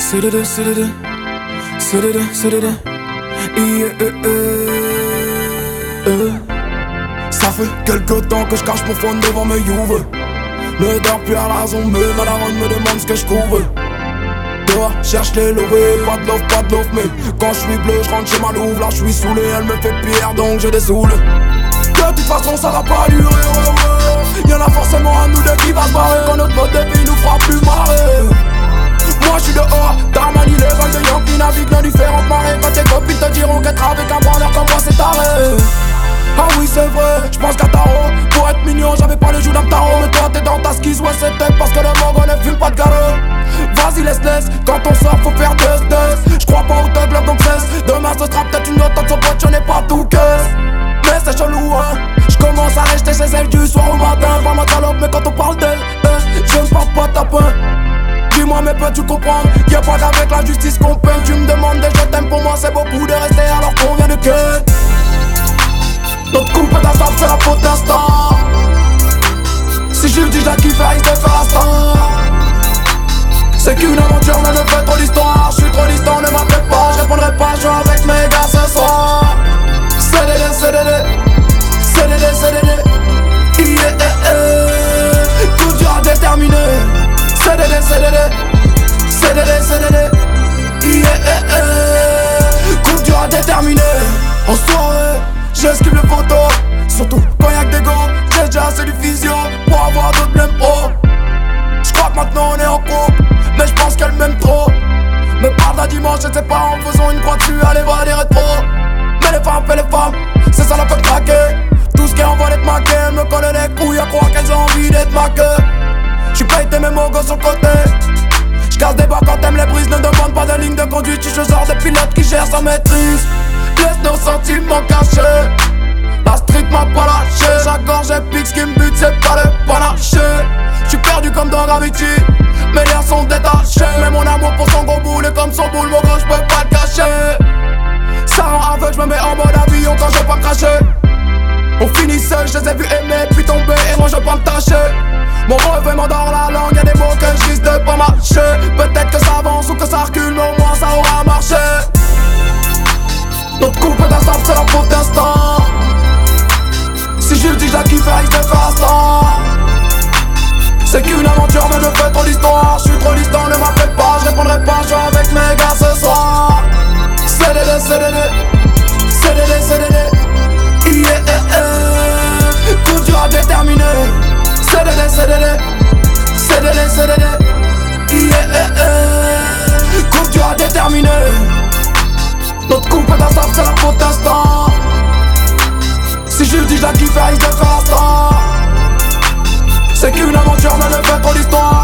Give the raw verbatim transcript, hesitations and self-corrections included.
C'est le deux, c'est le deux, c'est le deux, c'est le deux. Yeah, euh, euh, euh. Ça fait quelque temps que je cache mon phone devant mes youves. Ne dors plus à la raison, mais ma daronne me demande ce que je couvre. Dehors, cherche les lovés, pas de love, pas de love. Mais quand je suis bleu, je rentre chez ma louve. Là je suis saoulé, elle me fait pire, donc je dessoule. De toute façon ça va pas durer, ouais, ouais. Y'en a forcément un nous deux qui va se barrer quand notre mode de vie nous fera plus marrer. Moi j'suis dehors, Darmani, les vagues de Yankee naviguent dans différentes marées. Quand tes copines te diront qu'être avec un branleur comme moi c'est taré. Ah oui c'est vrai, j'pense qu'à Taro. Pour être mignon j'avais pas le joue d'un tarot. Mais toi t'es dans ta skis, ouais c'est peut-être parce que le mongo ne fume pas de galeux. Vas-y laisse laisse, quand on sort faut faire deux deux. J'crois pas au thug love donc cesse. Demain ce sera peut-être une autre tant que son pote je n'ai pas tout que. Mais c'est chelou hein, j'commence à rester chez elle du soir au matin. Pas ma salope mais quand on parle d'elle, euh, je ne parle pas tapin. Dis-moi mais peux-tu comprendre, y'a pas qu'avec la justice qu'on peine. Tu me demandes des je t'aime, pour moi c'est beaucoup de rester alors qu'on vient de ken. Notre couple d'assap c'est la faute d'instant. Si je lui dis je la kiffe, il se fait la star. C'est qu'une aventure mais ne fait trop d'histoire. Je suis trop distant, ne m'appelle pas, je répondrai pas, je joue avec mes gars ce soir. C D D, C D D, C D D, C D D. Yeah, yeah, yeah. Tout dur à déterminer. C D D, C D D, C D D, C D D. Yeah, yeah, yeah. Coup dur à déterminer. En soirée, j'esquive les photos. Surtout quand y'a que des gars. J'ai déjà assez du physio pour avoir d'autres mêmes pros. J'crois que maintenant on est en couple, mais j'pense qu'elle m'aime trop. Me parle d'un dimanche et de ses parents en faisant une croix dessus. Allez voir des rétros. Mais les femmes fait les femmes, c'est ça la peut craquer. Tout ce qui envoie d'être maqué, elle me colle les couilles à croire qu'elles ont envie d'être maquées. J'suis payé mes mogos sur le côté. J'casse des bas quand t'aimes les brises. Ne demande pas de ligne de conduite. Je genre de pilote qui gère sa maîtrise. Laisse nos sentiments cachés. La street m'a pas lâché. Chaque gorge pique, ce qui me bute c'est pas le panaché. J'suis perdu comme dans Gravity. Mes liens sont détachés. Mais mon amour pour son gros boule est comme son boule. Mon gros j'peux pas le cacher. Ça rend aveugle, j'me mets en mode avion quand je veux pas me cracher. On finit seul, je les ai vus aimer puis tomber. Et moi je veux pas me tâcher. Mon revêt m'endort la langue, y'a des mots que je risque de pas marcher. Peut-être que ça avance ou que ça recule, mais au moins ça aura marché. Notre couple d'instant, c'est la faute d'instant. Si je lui dis je la kiffe, il se fait la star. C'est qu'une aventure, mais je fais trop d'histoire. Je suis trop distant, ne m'appelle pas, je répondrai pas, je joue avec mes gars ce soir. C D D, C D D, C D D, C D D. Yeah, yeah, yeah. Coup dur à déterminer. C D D, C D D, C D D, C D D. Yeah, yeah, yeah. Coup dur à déterminer. Notre couple d'instant, c'est la faute d'instant. Si je lui dis je la kiffe, il se fait la star. C'est qu'une aventure, mais ne fait trop d'histoire.